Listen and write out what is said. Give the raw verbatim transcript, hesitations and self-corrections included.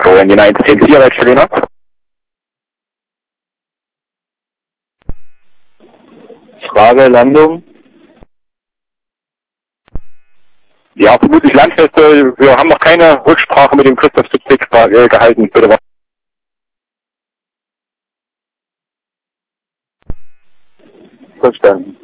Going United States hier, Leitstelle ab. Frage, Landung. Ja, vermutlich Landfeste. Wir haben noch keine Rücksprache mit dem Christoph siebzig äh, gehalten. Bitte. Verstanden.